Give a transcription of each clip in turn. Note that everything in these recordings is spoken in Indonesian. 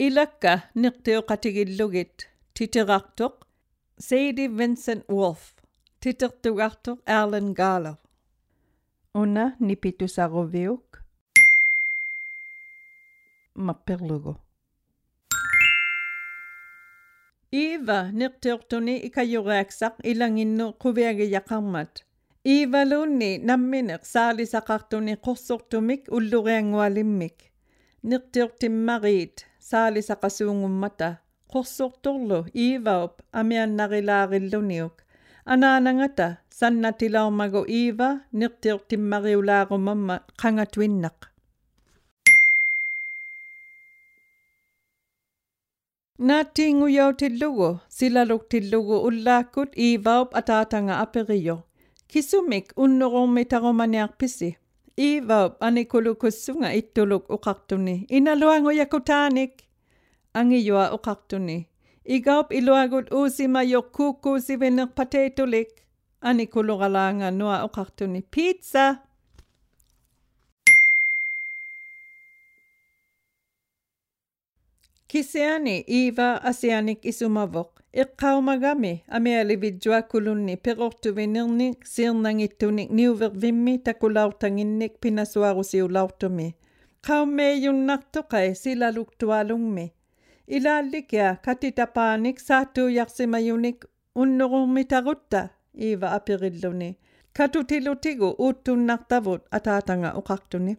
Ilakka nirtiuqatigillugit titerartoq Sadie Vincent Wolf titertugartoq Erlen Garler. Una nipitusaroviuk mapperlugo. Iva nirtiortuni ikayuraksaq ilanginnu quviagiyaqarmat. Ivalunni nammineq saalisaqartuni qorsortumik ulluriangualimmik. Nirtiortimmarit saalisaqasuungummata. Qorsortorlu Iivaup amiannarilaarilluniuk. Anaanangata sannatilaumago Iiva nirtiortimmariulaarumamma qangatwinnaq. Naattiinguyautillugu silaluktillugu ullaakut Iivaup ataatanga aperiyo. Kisumik unnorummitarumaniarpisi. Iivaup anikulukussunga ittuluk uqartuni. Inaluanguyakutaanik. Angiyua uqartuni. Igaup iluagut uusimayok kuukkuusivinerpateetulik. Anikuluralaanga nua uqartuni. Pizza! Kisiani Iva asianik isumavok. Iqqaumagami amialivijua kulunni perortuvinirnik sirnangittunik niuvervimmi takulaurtanginnik pinasuarusiulaurtumi. Qaummeejunnartoqai silaluktualungmi. Ilaallikia katitapaanik saattuujarsimajunik unnorummitarutta Iva apirilluni. Katutilutigu uuttunnartavut ataatanga uqartuni.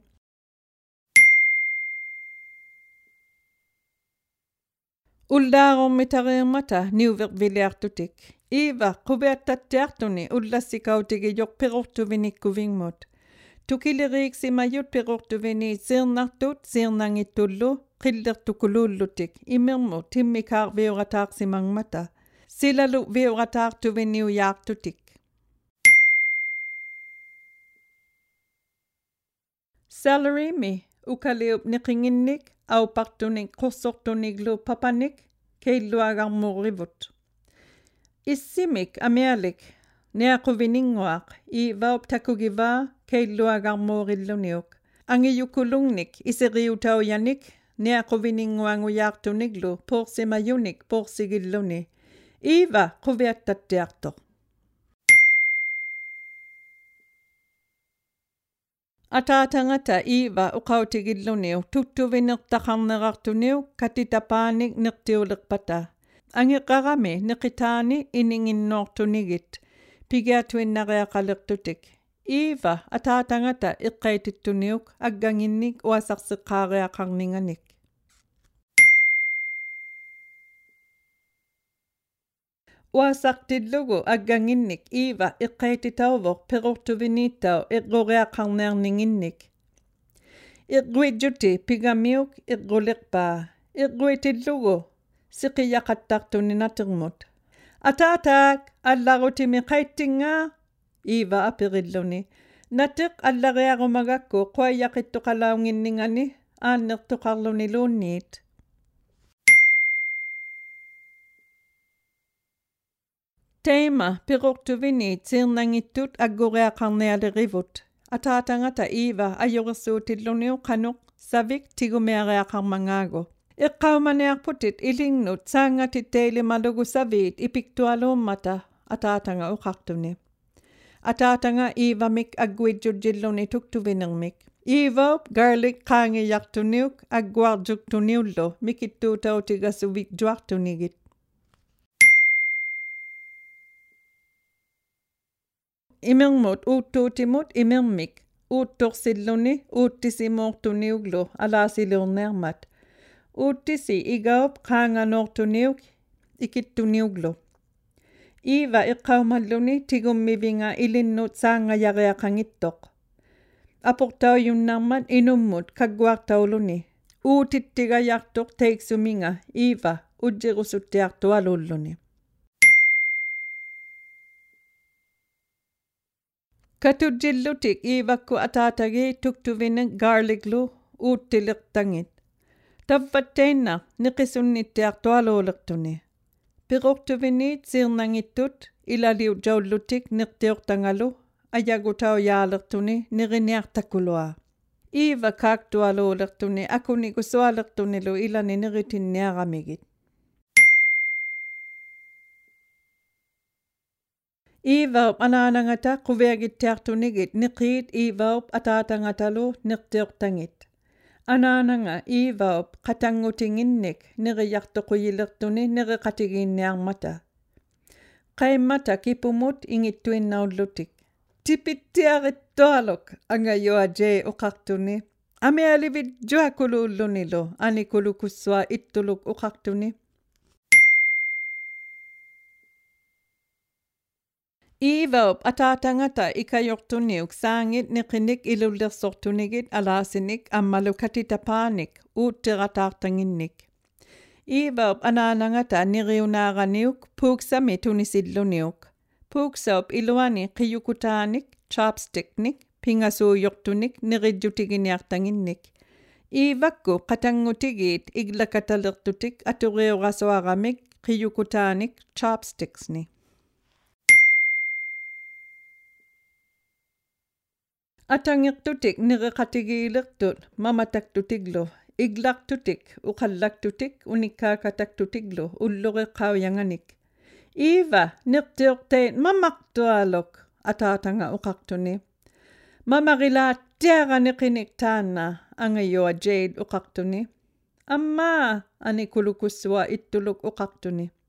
Ullaarummitariirmata niuverviliartutik. Iva quviattattiartuni ullassikautigijoq perortuvinikkuvimmut. Tukiliriiksimayut perortuvini sirnartut sirnangittullu qillertukuluullutik imirmu timmikaarviurataarsimangmata. Silalu viurataartuviniujaartutik. Salarimi ukaliup niqinginnik aupartunik qorsortuniglu papanik keilluagarmurrivut. Issimik amialik niaquvininguaq Iivaup takugivaa keilluagarmuurilluniuk. Angiyukulungnik iseriutaujanik niaquvininguangujaartuniglu porsimajunik porsigilluni. Iva quviattattiartoq. Ataatangata Iva uqautigilluniu tuttuvinertaqarnerartuniu katitapaanik nirtiulerpata. Angiqarami niqitaani ininginnoortunigit. Pigiatuinnariaqalertutik. Iva ataatangata iqqaitittuniuk agganginnik uasarsiqqaariaqarninganik. Uasartillugu agganginnik Iva iqqaititauvoq perortuviniittau iqquriaqarniarninginnik. Iqguidjuti pigamiuk iqquliqpaa. Iqguitillugu siqiyaqattartuninatermut. Ataataak allarutimi qaittingaa Iva apirilluni. Natiq allariarumagakku quayaqittuqalaunginningani aannertuqarluni luunniit. Teima perortuvini sirnangittut agguriaqarnialerivut. Ataatangata Iva ajorisuutilluniu qanuq savik tigumiariaqarmangaagu. Iqqaumaniarputit ilinnut saangatitteilimalugu saviit ipiktualuummata ataatanga uqartuni. Ataatanga Iivamik agguidjujilluni tuktuvinermik. Iivaup garlic qaangijartuniuk agguarjuktuniullu mikittuutautigasuvik juartunigit. Imirmut uuttuutimut imirmik uuttorsilluni uuttisimuortuniuglu alaasilurnermat. Uuttisi igaup qaanganortuniuk ikittuniuglu. Iva iqqaumalluni tigummivinga ilinnut saangajariaqangittoq. Aportaujunnarmat inummut kagguartauluni. Uutittigajartoq teiksuminga Iva ujjirusuttiartualuulluni. Katujillutik Iivakku ataatagi tuktuvinek garliclu uuttiliqtangit. Tavvatteinna niqisunnittiartualuulertuni. Perortuviniit sirnangittut ilaliujjaullutik nirtiortangalu ajagutaujaalertuni niriniartakulua. Iva kaktualuulertuni akuni kusualertunilu ilani niritinniaramigit. Ivaup anaanangata quviagittiartunigit niqiit ivaup ataatangatalu nirtiortangit. Anaananga ivaup qatangutinginnik niriartoquyilertuni niriqatigiinniarmata. Qaimmata kipumut ingittuinnaullutik. Tipittiarittualuk angayoajee uqartuni. Amialivit juakuluullunilu anikulukussua ittuluk uqartuni. Ivaup ataatangata ikayortuniuk saangit niqinik ilullersortunigit alaasinik ammalukatitapaanik uuttirataartanginnik. Ivaup anaanangata niriunaaraniuk puuksami tunisilluniuk. Puuksaup iluani qiyukutaanik chopsticknik pingasuuyortunik nirijjutiginiartanginnik. Ivakku qatangutigit iglakatalertutik aturiurasuaramik qiyukutaanik chopsticksni. Atangirtutik niriqatigiilertut mamataktutiglu iglartutik uqallaktutik unikkaakataktutiglu ulluriqqauyanganik. Iva nirtiortein mamaqtualuk ataatanga uqartuni. Mamarilaattiaraniqinik taanna angayoa Jade uqartuni. Amma anikulukussua ittuluk uqartuni.